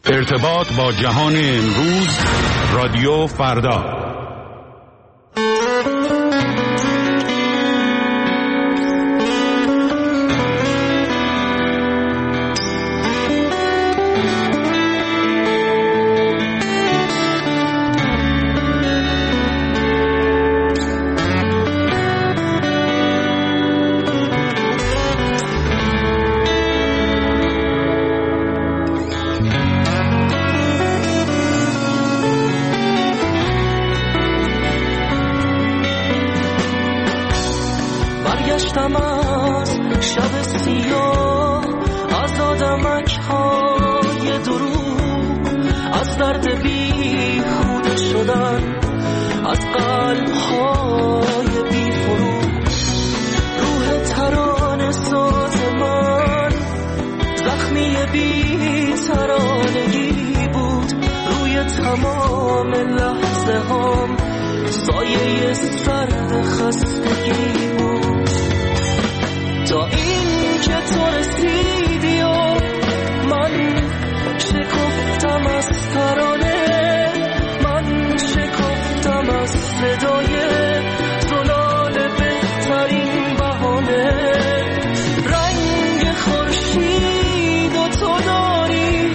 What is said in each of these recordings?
ارتباط با جهان امروز، رادیو فردا. برگشتم از شب سیاه، از آدمک‌های دروغ، از درد بیهوده شدن، از قلب‌های بی‌فروغ. روح ترانه ساز من زخمی بی‌ترانگی بود، روی تمام لحظه هام سایه سرد خستگی بود. تا این که تو رسیدی و من شکفتم از ترانه، من شکفتم از صدای زلال بهترین بهانه. رنگ خورشید و تو داری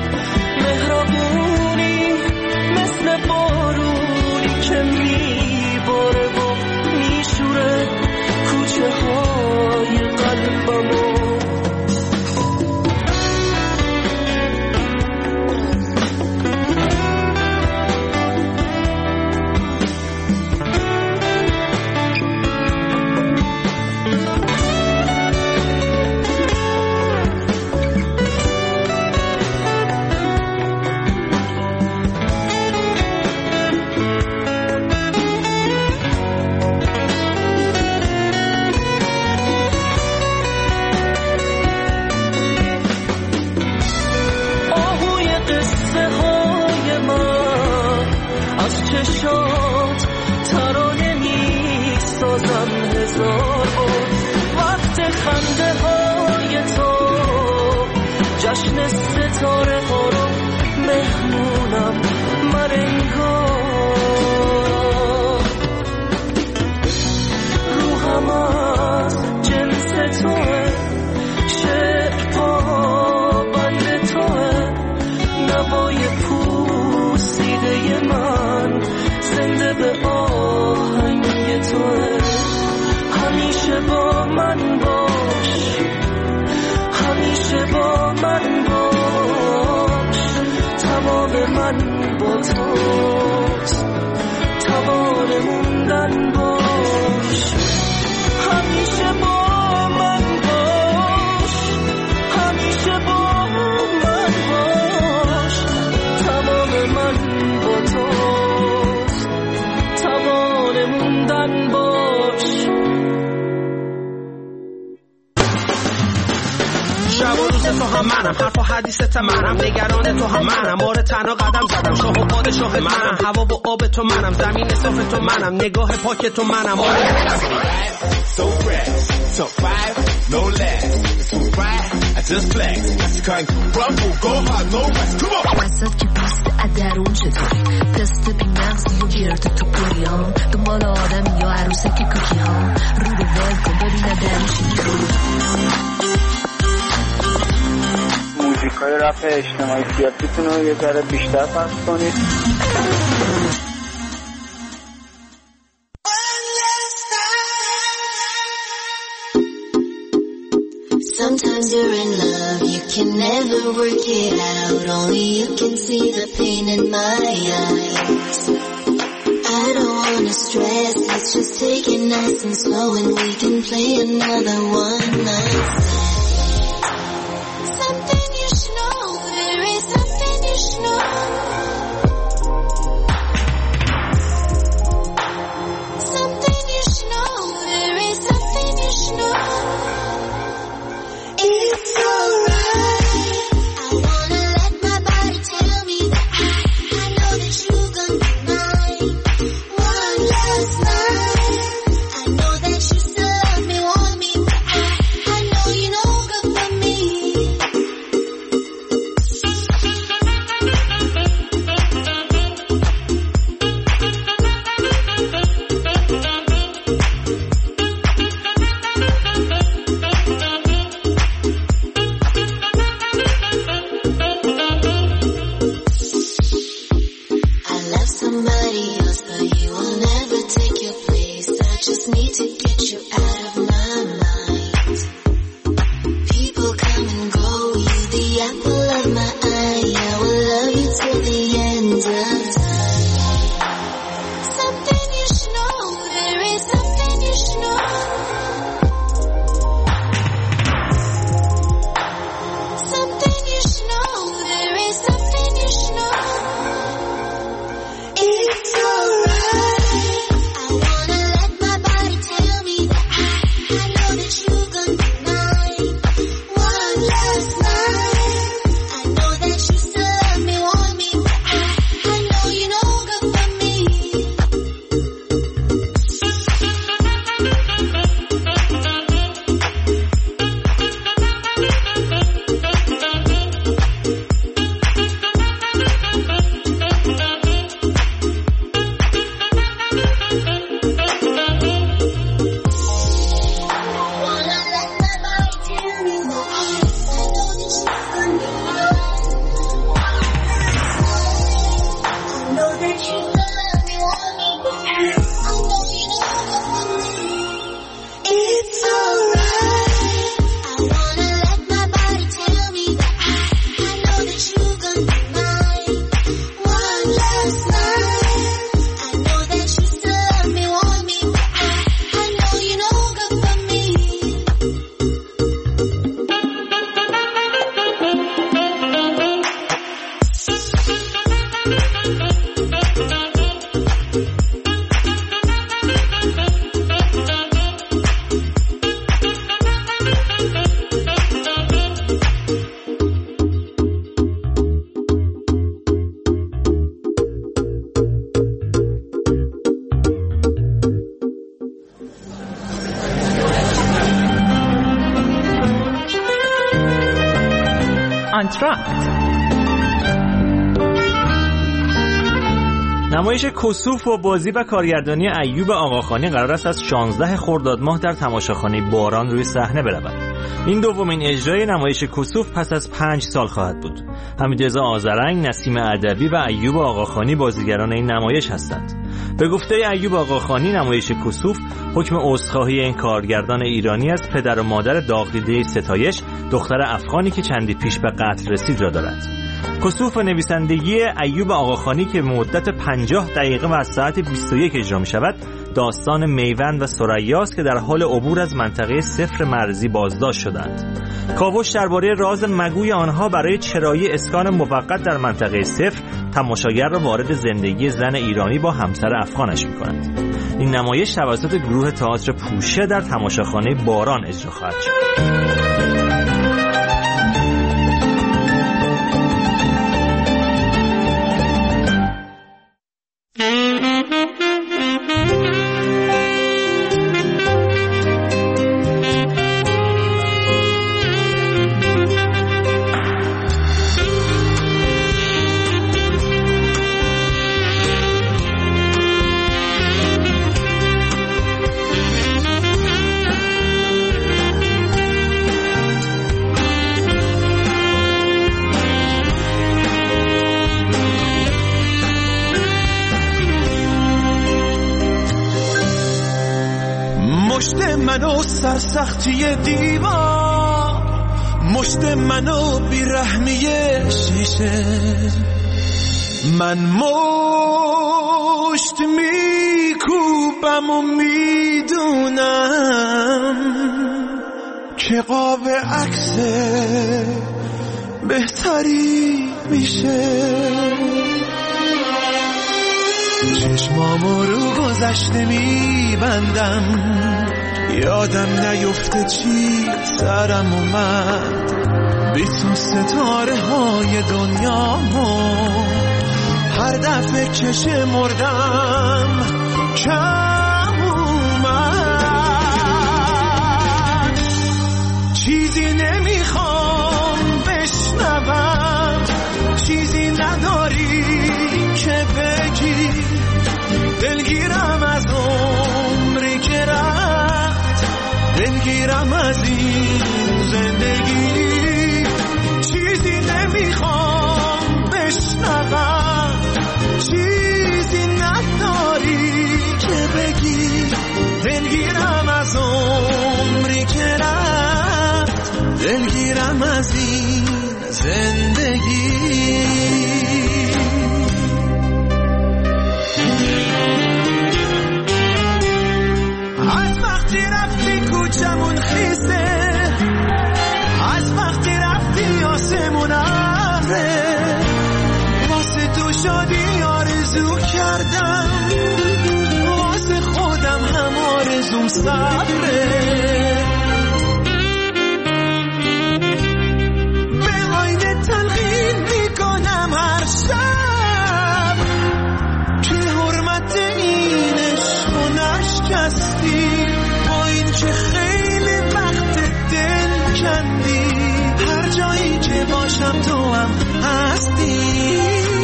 مهربونی، مثل بارونی که میباره و میشوره کوچه های قلبمو. چشات ترانه میسازم هزار بار، وقت خنده های تو جشن ستاره ها رو مهمونم من انگار. روحم از جنس توه، شعر پابند توه، نوای پوسیده من زنده به آهنگ توه. همیشه با من باش، همیشه با من باش، تمام من با توست، توان موندن باش. همیشه با من باش، همیشه با من باش، تمام من با توست، توان موندن باش. شب و روز تو هم منم، حرف و حدیثت منم، نگران تو هم منم، آره تنها قدم زدم، شاه و پادشاه منم، هوا و آب تو منم، زمین صاف تو منم، نگاه پاک تو منم. آره so fresh, so fire, no less, so right, I just flex, I can't rumble, go hard, no rest, come on. وسط که پست ادرون چطوری، تست بی مغزی و گرد تو پریام، دنبال آدمی یا عروسک کوکی ها، رو به ول کن ببینه درشی کنی. موزیکای رپ اجتماعی سیاسیتون رو یه ذره بیشتر پخش کنید. Sometimes you're in love, you can never work it out. Only you can see the pain in my eyes. I don't wanna stress, let's just take it nice and slow, and we can play another one night stand. Something you should know, there is something you should know. Something you should know, there is something you should know. It's alright, I wanna let my body tell me that I know that you're gonna be mine. One last night, I know that you still love me, want me, but I know you know. رفت. نمایش کسوف با بازی و کارگردانی ایوب آقاخانی قرار است از 16 خرداد ماه در تماشاخانه باران روی صحنه برود. این دومین اجرای نمایش کسوف پس از 5 سال خواهد بود. حمیدرضا آذرنگ، نسیم ادبی و ایوب آقاخانی بازیگران این نمایش هستند. به گفته ایوب آقاخانی، نمایش کسوف حکم عذرخواهی این کارگردان ایرانی از پدر و مادر داغ‌دیده ستایش، دختر افغانی که چندی پیش به قتل رسید را دارد. کسوف نویسندگی ایوب آقاخانی که مدت 50 دقیقه و از ساعت 21 اجرا می شود، داستان میوند و ثریاست که در حال عبور از منطقه صفر مرزی بازداشت شدند. کاوش درباره راز مگوی آنها برای چرایی اسکان موقت در منطقه صفر تماشاگر را وارد زندگی زن ایرانی با همسر افغانش می کند. این نمایش توسط گروه تئاتر پوشه در تماشاخانه باران اجرا خواهد شد. منو سرسختی دیوار، مشت منو بیرحمی شیشه، من مشت میکوبم و میدونم که قاب عکس بهتری میشه. چشمامو رو گذشته میبندم، یادم نیفته چی سرم اومد، بی تو ستاره های دنیامو هر دفعه که شمردم کم اومد. چیزی نمیخوام بشنوم، چیزی نداری که بگی، دلگیرم از عمری که رفت، دلگیرم از این زندگی. چیزی نمیخوام بشنوم، چیزی نداری که بگی، دلگیرم از عمری که رفت، دلگیرم از این زندگی. از وقتی رفتی کوچمون خیسه، از وقتی رفتی آسمون ابره، واسه تو شادی آرزو کردم، واسه خودم هم آرزوم صبره. به آینه تلقین میکنم هر شب که حرمت این عشق و نشکستی، با این که خیلی وقت دل کندی، هر جایی که باشم تو هم هستی.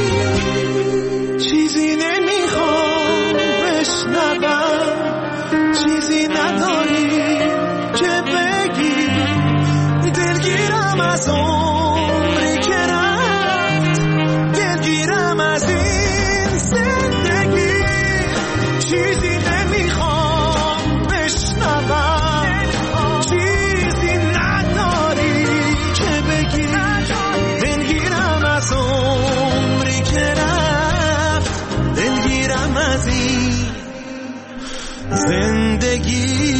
چیزی نمیخوام بشنوم، چیزی نداری که بگی، دلگیرم از عمری که رفت، دلگیرم از این زندگی. چیزی نمیخوام بشنوم، چیزی نداری که بگی، دلگیرم از عمری که رفت، دلگیرم از این زندگی.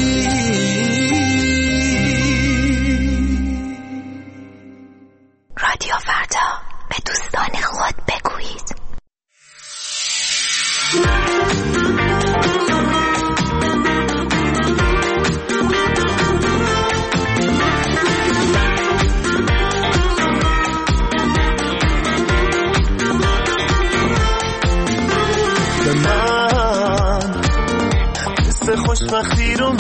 رادیو فردا، به دوستان خود بگویید. به من حس خوشبختی رو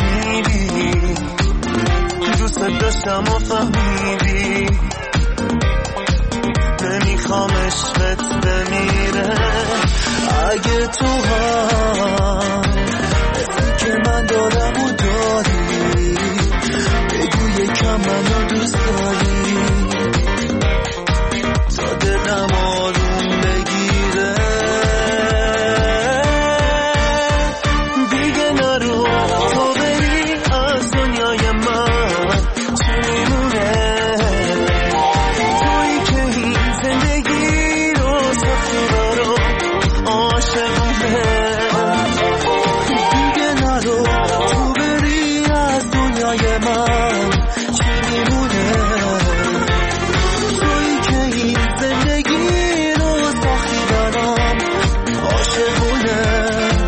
میدی، دوست داشتم و فهمیدی، میخوام عشقت بمیره. اگه تو هم مثل که من دارم و داری، بگو یکم منو دوست داری تا دلم آروم بگیره. دیگه نرو تو بری از دنیای من، چی میمونه تویی که این زندگی رو سختی برام عاشقونه. دیگه نرو تو بری از دنیای من، چی میمونه تویی که این زندگی رو سختی برام عاشقونه.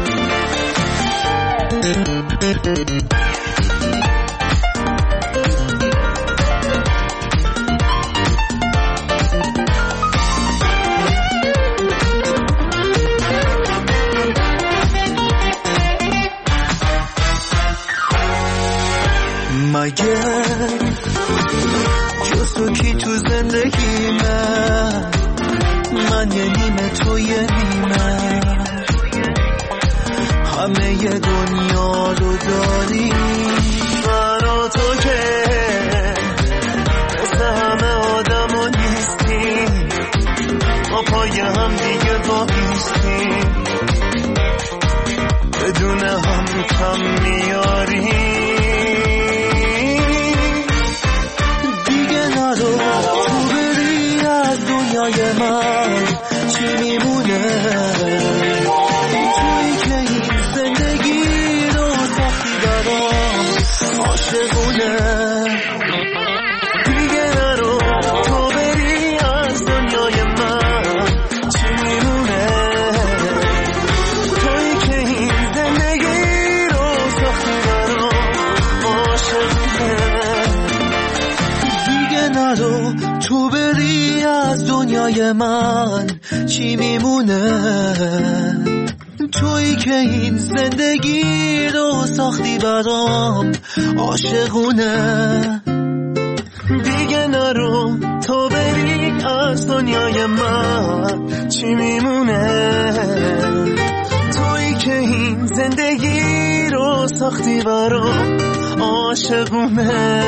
مگه جز تو کی تو زندگی من یه نیمه تو یه نیمه، همه ی دنیا رو داری برا تو که مثل همه آدم ها نیستی، ما پای هم دیگه وایستی، بدون هم کم میاری. تو بری از دنیای من، چی میمونه تویی که این زندگی رو سختی برام عاشقونه. دیگه نرو تو بری از دنیای من، چی میمونه تویی که این زندگی رو سختی برام عاشقونه. نرو تو بری از دنیای من، چی میمونه تویی که این زندگی رو ساختی برام عاشقونه. دیگه نرو تو بری از دنیای من، چی میمونه تویی که این زندگی رو ساختی برام عاشقونه.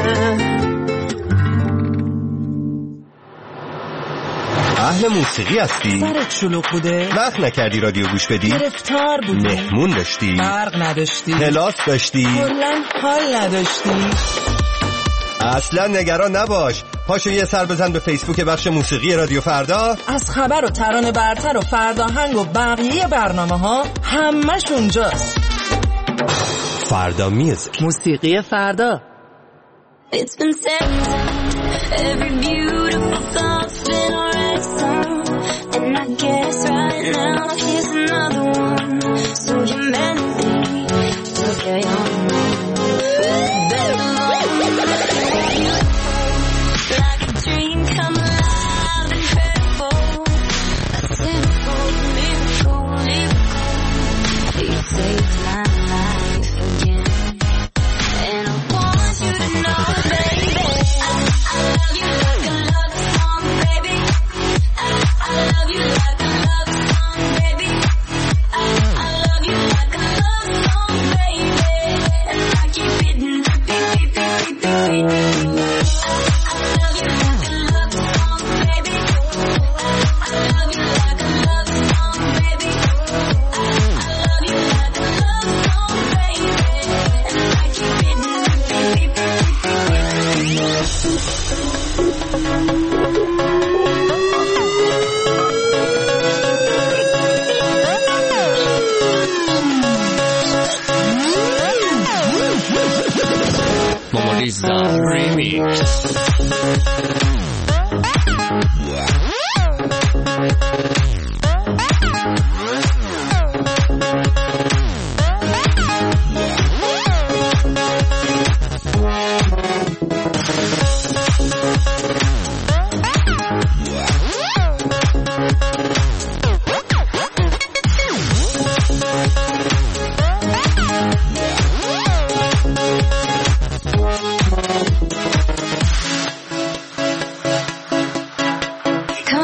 اهل موسیقی هستی؟ سرت شلوغ بوده؟ وقت نکردی رادیو گوش بدی؟ گرفتار بودی؟ مهمون داشتی؟ برق نداشتی؟ کلاس داشتی؟ کلاً حال نداشتی؟ اصلا نگران نباش، پاشو یه سر بزن به فیسبوک بخش موسیقی رادیو فردا. از خبر و ترانه برتر و فرداهنگ و بقیه برنامه ها همش اونجاست. فردا میوزیک، موسیقی فردا. It's been said, every beautiful thought's been already sung, and I guess right now here's another one. So humanity took a young like a dream come alive and hurtful, a simple miracle. You saved my life again, and I want you to know, baby, I love you like a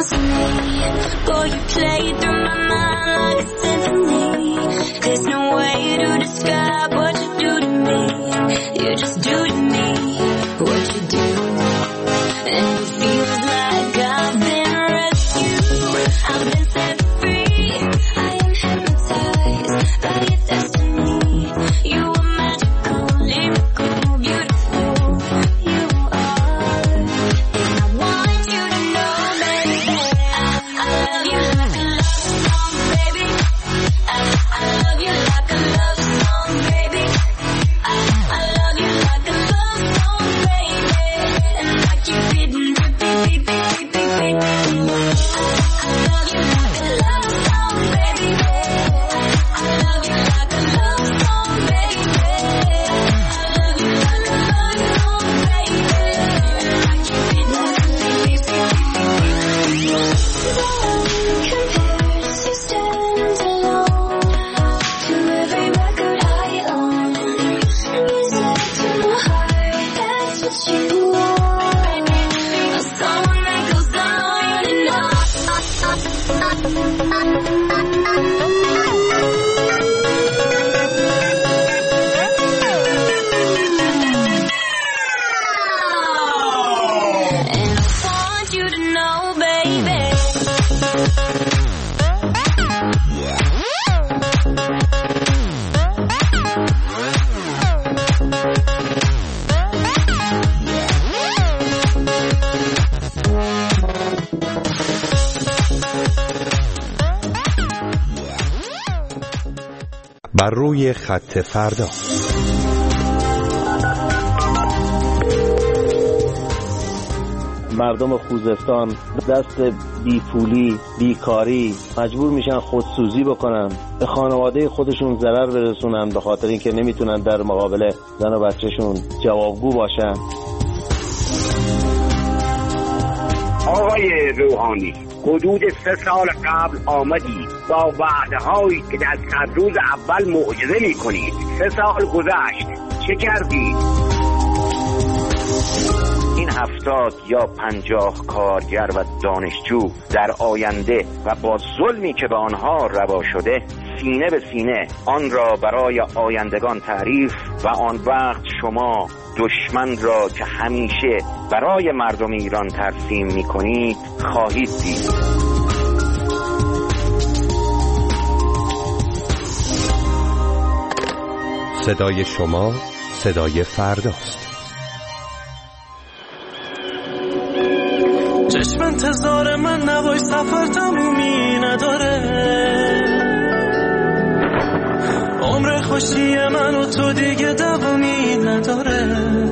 wants me. Boy, you play through my mind like a symphony. There's no way to describe what you do to me. You just do to me what you do. And it feels like I've been rescued. I've been set free. I am hypnotized by your destiny. You are magical, lyrical, beautiful. You are. And I want you to know, baby, I love you like a love song, baby. I love you like a love song, baby. I love you like a love song, baby. And like you didn't beep, beep, beep, beep, beep, beep. I love you like a love song, baby. I love you like a love song, baby. I love you like a love song, baby. And like you didn't beep, beep, beep, beep, beep. No one compares, you stand alone to every record I own. Music to my heart, that's what you are. A song that goes on and on. And I want you to know, baby. بر روی خط فردا. مردم خوزستان دست بیپولی، بیکاری مجبور میشن خودسوزی بکنن، به خانواده خودشون ضرر برسونن به خاطر اینکه نمیتونن در مقابل زن و بچهشون جوابگو باشن. آقای روحانی، حدود 3 سال قبل آمدید با وعده‌هایی که در 100 روز اول معجزه می‌کنید. 3 سال گذشت، چه کردید؟ این 70 یا 50 کارگر و دانشجو در آینده و با ظلمی که به آنها روا شده سینه به سینه آن را برای آیندگان تعریف و آن وقت شما دشمن را که همیشه برای مردم ایران ترسیم می‌کنید خواهید دید. صدای شما صدای فرداست. چشم انتظار من نباش، سفر تمومی نداره. عمر خوشی من و تو دیگه دوامی نداره.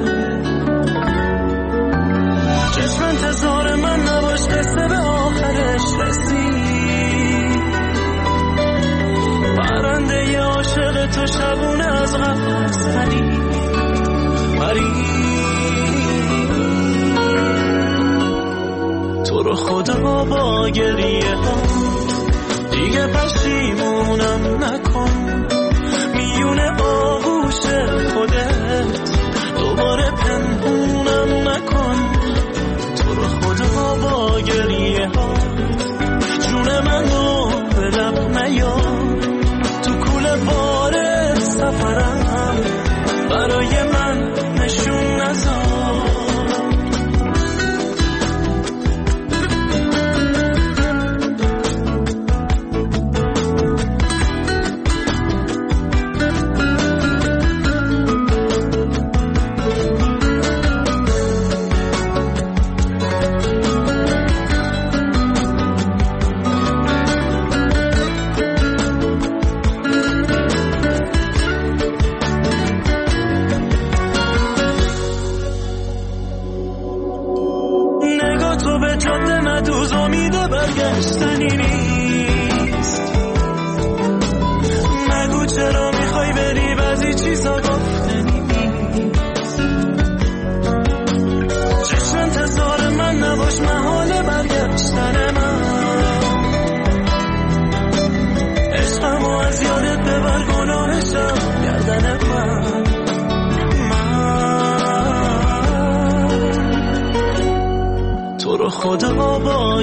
چشم انتظار من نباش، قصه به آخرش رسید. پرنده عاشق تو شبونه از قفس پرید. تو رو خدا با گریه ها دیگه پشیمونم نکن. میونه آغوش خودت دوباره پنهونم نکن. تو رو خدا با گریه ها جون منو به لب نیار. تو کوله بار سفرم برای من نشون نذار.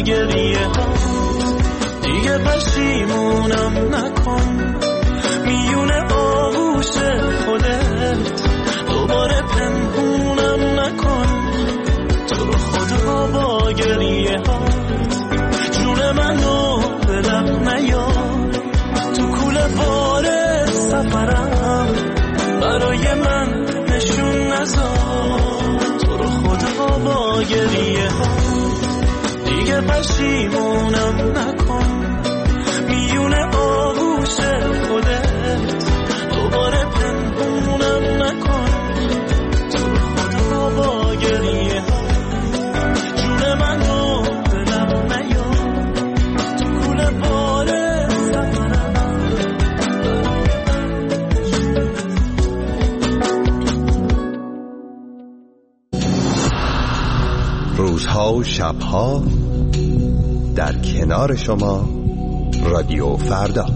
گریه ها، دیگه پشیمونم نکن. میونه آغوش خودت دوباره پنهونم نکن. تو رو خدا با گریه ها جون منو به لب نیار. تو کوله بار سفرم برای من نشون نذار. تو رو خدا با گریه ها دیگه پشیمونم نکن. میونه آغوش خودت دوباره پنهونم نکن. تو رو خدا با گریه ها جون منو به لب نیار. تو کوله بار سفرم. روزها و شبها در کنار شما رادیو فردا.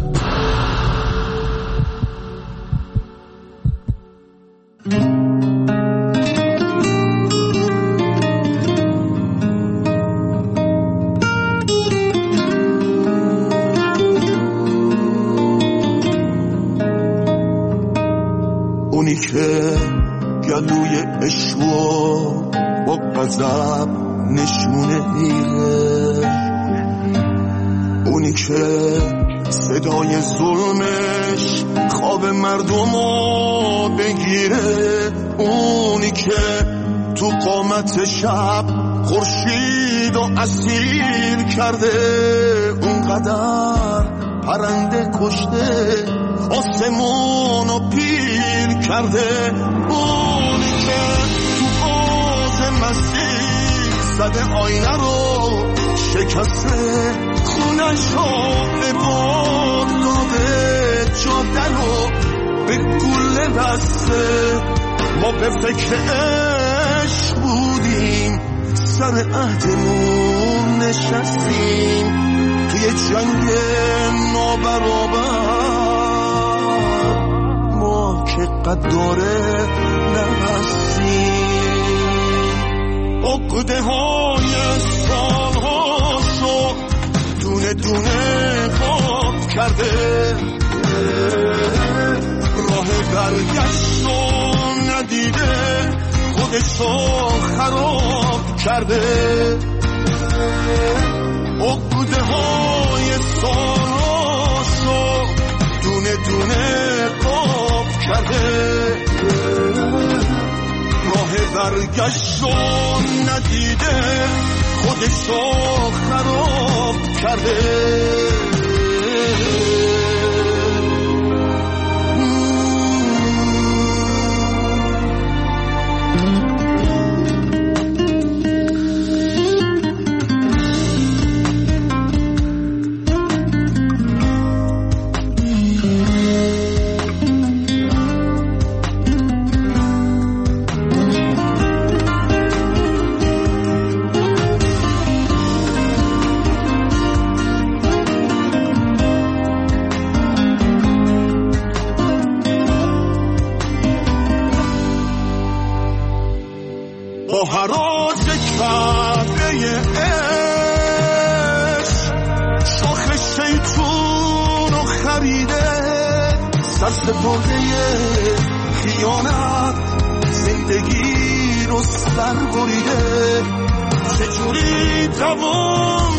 اونی که گلوی عشقو با غضب نشونه میره، اونی که صدای ظلمش خواب مردمو بگیره، اونی که تو قامت شب خورشید و اسیر کرده، اونقدر پرنده کشته آسمونو پیر کرده، اونی که تو آز مسیح زده آینه رو شکسته، خونشو به باد داده، جاده رو به گله بسته. ما به فکر عشق بودیم، سر عهدمون نشستیم، توی جنگ نابرابر ما که قداره نبستیم. عقده های سالهاشو دونه دونه خواب کرده، راه برگشتو ندیده، خودشو خراب کرده. عقده های سالهاشو دونه دونه خواب کرده، راه برگشتو ندیده، خودشو خراب کرده. با حراج کعبه عشق شاخ شیطون رو خریده، سرسپرده خیانت زندگی رو سر بریده. چجوری دوام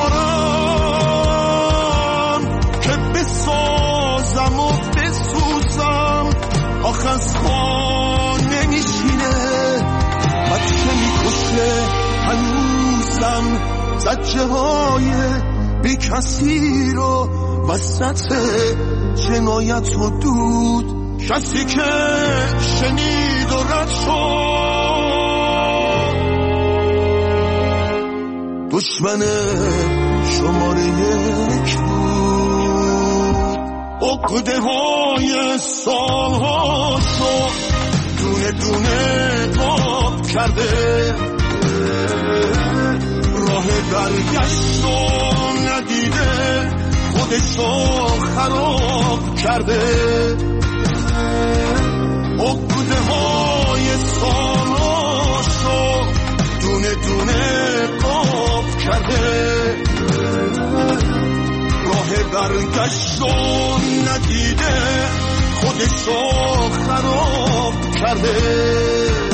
بیارم که بسازم و بسوزم، آخ از پا نمیشینه، بچه میکشه هنوزم، زجه های بی کسی رو وسط جنایت و دود، کسی که شنید و رد شد، دشمن شماره یک بود. عقده های سالهاشو دونه دونه قاب کرده، راه برگشتو ندیده، خودشو خراب کرده. عقده های سالهاشو دونه دونه دونه قاب کرده، راه برگشت و ندیده خودشو خراب کرده.